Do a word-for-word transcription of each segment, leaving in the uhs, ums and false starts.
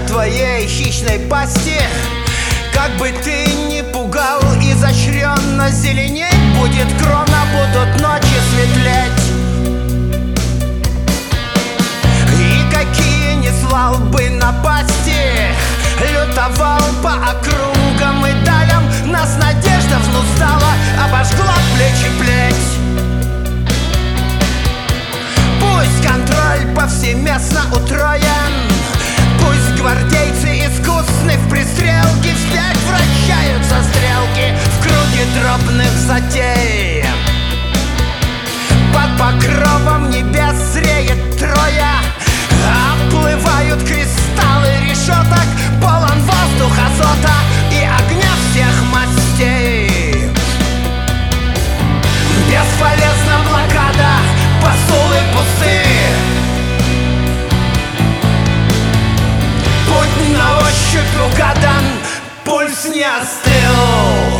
твоей хищной пасти. Как бы ты ни пугал, изощренно зеленеть будет крона, будут ночи светлеть. И какие не слал бы напасти, лютовал по округам и далям, нас надежда взнуздала, обожгла плечи плеть. Пусть контроль повсеместно утроен, пусть гвардейцы искусны в пристрелке, вспять вращаются стрелки в круге дробных затей. Под покровом небес зреет троя, оплывают кристаллы решеток, полон воздух азота и огня всех мастей. Бесполезна блокада, посулы пусты, путь на ощупь угадан, пульс не остыл.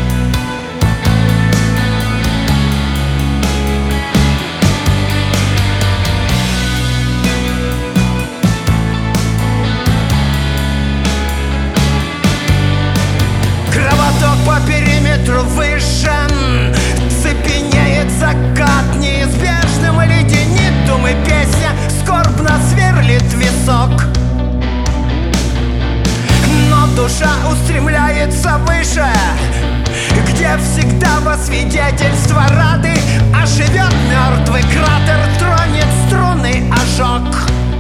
Кровоток по периметру выжжен, цепенеет закат неизбежным, и леденит дум, и песня скорбно сверлит висок. Но душа устремляется выше, где всегда во свидетельство рады оживет мертвый кратер, тронет струны ожог.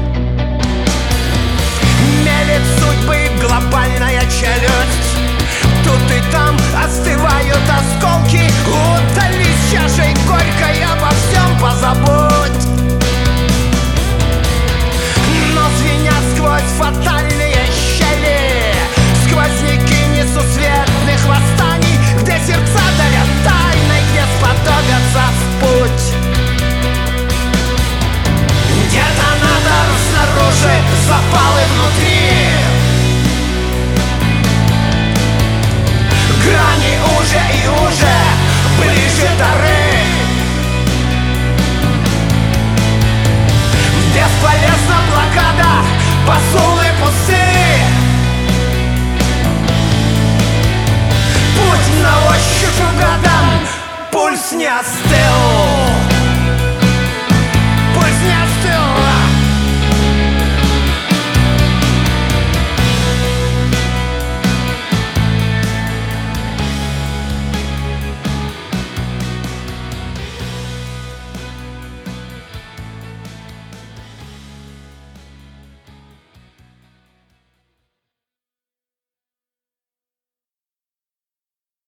Мелет судьбы глобальная челюсть, тут и там остывают осколки. Утолись чашей горькой, обо всем позабудь. Но звенят сквозь фатальные щели сквозняки несусветных восстаний, где сердца дарят тайны, где сподобятся в путь. Детонатор снаружи, запалы внутри, грани уже и уже, ближе дары. Бесполезна блокада, посол